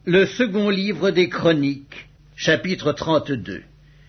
Le second livre des Chroniques, chapitre 32.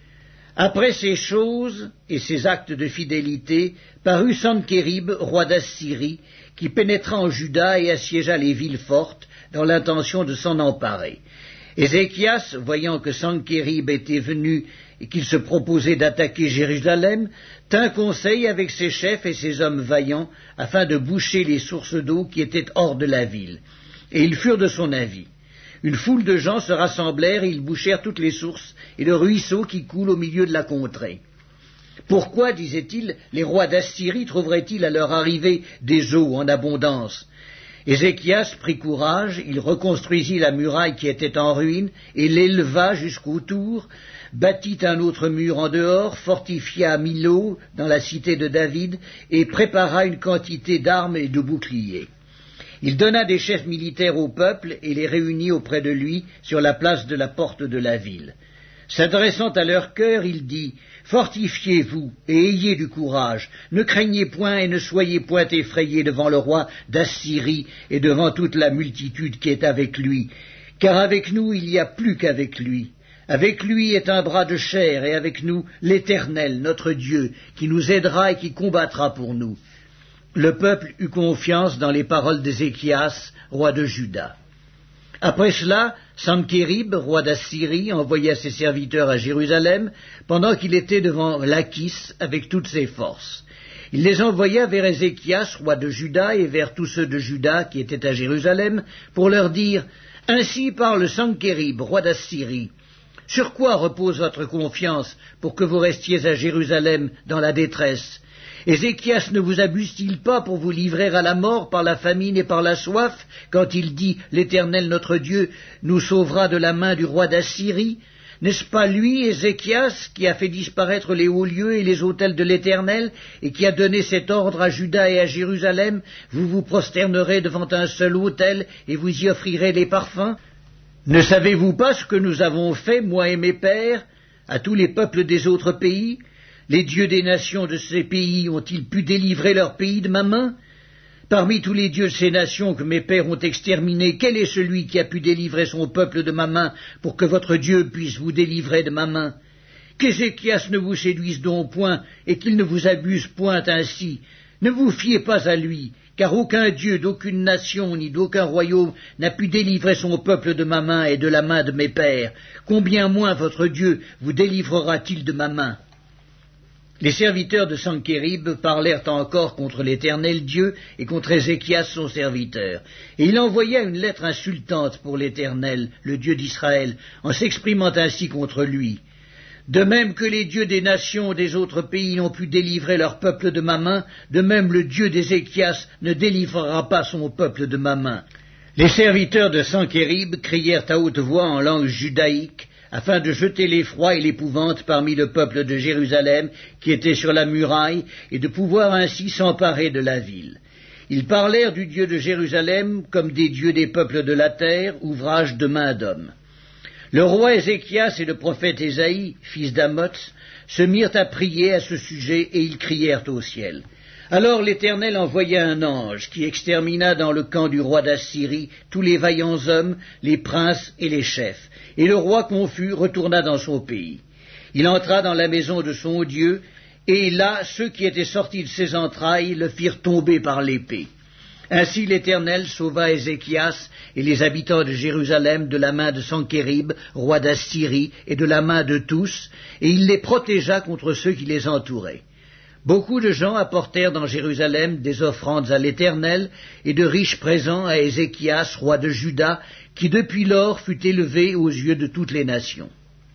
Après ces choses et ces actes de fidélité, parut Sankérib, roi d'Assyrie, qui pénétra en Juda et assiégea les villes fortes, dans l'intention de s'en emparer. Ézéchias, voyant que Sankérib était venu et qu'il se proposait d'attaquer Jérusalem, tint conseil avec ses chefs et ses hommes vaillants, afin de boucher les sources d'eau qui étaient hors de la ville. Et ils furent de son avis. Une foule de gens se rassemblèrent et ils bouchèrent toutes les sources et le ruisseau qui coule au milieu de la contrée. Pourquoi, disait-il, les rois d'Assyrie trouveraient-ils à leur arrivée des eaux en abondance? Ézéchias prit courage, il reconstruisit la muraille qui était en ruine et l'éleva jusqu'au tour, bâtit un autre mur en dehors, fortifia Milo dans la cité de David et prépara une quantité d'armes et de boucliers. Il donna des chefs militaires au peuple et les réunit auprès de lui sur la place de la porte de la ville. S'adressant à leur cœur, il dit « Fortifiez-vous et ayez du courage, ne craignez point et ne soyez point effrayés devant le roi d'Assyrie et devant toute la multitude qui est avec lui, car avec nous il n'y a plus qu'avec lui. Avec lui est un bras de chair et avec nous l'Éternel, notre Dieu, qui nous aidera et qui combattra pour nous. » Le peuple eut confiance dans les paroles d'Ézéchias, roi de Juda. Après cela, Sankérib, roi d'Assyrie, envoya ses serviteurs à Jérusalem, pendant qu'il était devant Lachis avec toutes ses forces. Il les envoya vers Ézéchias, roi de Juda, et vers tous ceux de Juda qui étaient à Jérusalem, pour leur dire « Ainsi parle Sankérib, roi d'Assyrie. Sur quoi repose votre confiance pour que vous restiez à Jérusalem dans la détresse ? Ézéchias ne vous abuse-t-il pas pour vous livrer à la mort par la famine et par la soif, quand il dit « L'Éternel notre Dieu nous sauvera de la main du roi d'Assyrie » N'est-ce pas lui, Ézéchias, qui a fait disparaître les hauts lieux et les autels de l'Éternel, et qui a donné cet ordre à Juda et à Jérusalem ? Vous vous prosternerez devant un seul autel, et vous y offrirez des parfums ? Ne savez-vous pas ce que nous avons fait, moi et mes pères, à tous les peuples des autres pays ? Les dieux des nations de ces pays ont-ils pu délivrer leur pays de ma main? Parmi tous les dieux de ces nations que mes pères ont exterminés, quel est celui qui a pu délivrer son peuple de ma main pour que votre Dieu puisse vous délivrer de ma main? Qu'Ézéchias ne vous séduise donc point et qu'il ne vous abuse point ainsi. Ne vous fiez pas à lui, car aucun dieu d'aucune nation ni d'aucun royaume n'a pu délivrer son peuple de ma main et de la main de mes pères. Combien moins votre Dieu vous délivrera-t-il de ma main? Les serviteurs de Sankérib parlèrent encore contre l'Éternel Dieu et contre Ézéchias son serviteur. Et il envoya une lettre insultante pour l'Éternel, le Dieu d'Israël, en s'exprimant ainsi contre lui. De même que les dieux des nations des autres pays n'ont pu délivrer leur peuple de ma main, de même le Dieu d'Ézéchias ne délivrera pas son peuple de ma main. Les serviteurs de Sankérib crièrent à haute voix en langue judaïque, afin de jeter l'effroi et l'épouvante parmi le peuple de Jérusalem qui était sur la muraille, et de pouvoir ainsi s'emparer de la ville. Ils parlèrent du Dieu de Jérusalem comme des dieux des peuples de la terre, ouvrage de main d'homme. Le roi Ézéchias et le prophète Ésaïe, fils d'Amoz, se mirent à prier à ce sujet, et ils crièrent au ciel. Alors l'Éternel envoya un ange qui extermina dans le camp du roi d'Assyrie tous les vaillants hommes, les princes et les chefs, et le roi confus retourna dans son pays. Il entra dans la maison de son Dieu, et là ceux qui étaient sortis de ses entrailles le firent tomber par l'épée. Ainsi l'Éternel sauva Ézéchias et les habitants de Jérusalem de la main de Sankérib, roi d'Assyrie, et de la main de tous, et il les protégea contre ceux qui les entouraient. Beaucoup de gens apportèrent dans Jérusalem des offrandes à l'Éternel et de riches présents à Ézéchias, roi de Juda, qui depuis lors fut élevé aux yeux de toutes les nations.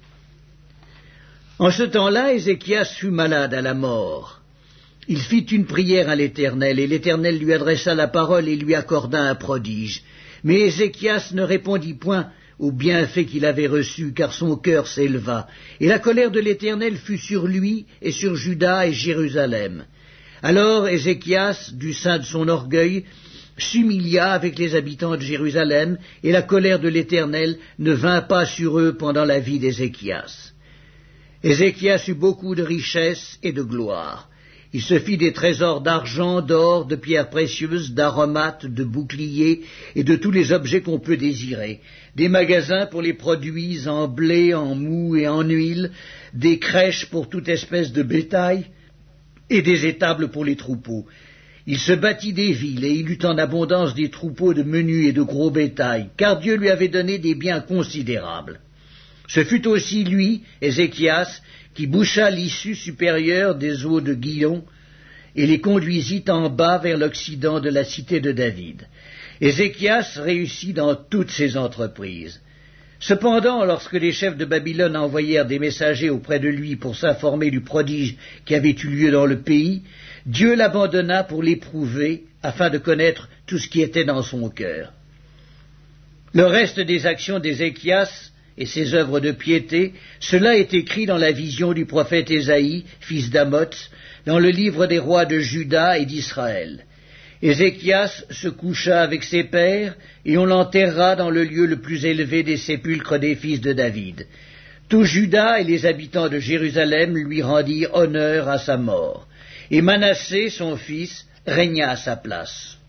En ce temps-là, Ézéchias fut malade à la mort. Il fit une prière à l'Éternel, et l'Éternel lui adressa la parole et lui accorda un prodige. Mais Ézéchias ne répondit point au bienfait qu'il avait reçu, car son cœur s'éleva, et la colère de l'Éternel fut sur lui et sur Juda et Jérusalem. Alors Ézéchias, du sein de son orgueil, s'humilia avec les habitants de Jérusalem, et la colère de l'Éternel ne vint pas sur eux pendant la vie d'Ézéchias. Ézéchias eut beaucoup de richesses et de gloire. Il se fit des trésors d'argent, d'or, de pierres précieuses, d'aromates, de boucliers et de tous les objets qu'on peut désirer, des magasins pour les produits en blé, en mou et en huile, des crèches pour toute espèce de bétail et des étables pour les troupeaux. Il se bâtit des villes et il eut en abondance des troupeaux de menu et de gros bétail, car Dieu lui avait donné des biens considérables. Ce fut aussi lui, Ézéchias, qui boucha l'issue supérieure des eaux de Guillon et les conduisit en bas vers l'occident de la cité de David. Ézéchias réussit dans toutes ses entreprises. Cependant, lorsque les chefs de Babylone envoyèrent des messagers auprès de lui pour s'informer du prodige qui avait eu lieu dans le pays, Dieu l'abandonna pour l'éprouver, afin de connaître tout ce qui était dans son cœur. Le reste des actions d'Ézéchias et ses œuvres de piété, cela est écrit dans la vision du prophète Ésaïe, fils d'Amoz, dans le livre des rois de Juda et d'Israël. Ézéchias se coucha avec ses pères, et on l'enterra dans le lieu le plus élevé des sépulcres des fils de David. Tout Juda et les habitants de Jérusalem lui rendirent honneur à sa mort, et Manassé, son fils, régna à sa place.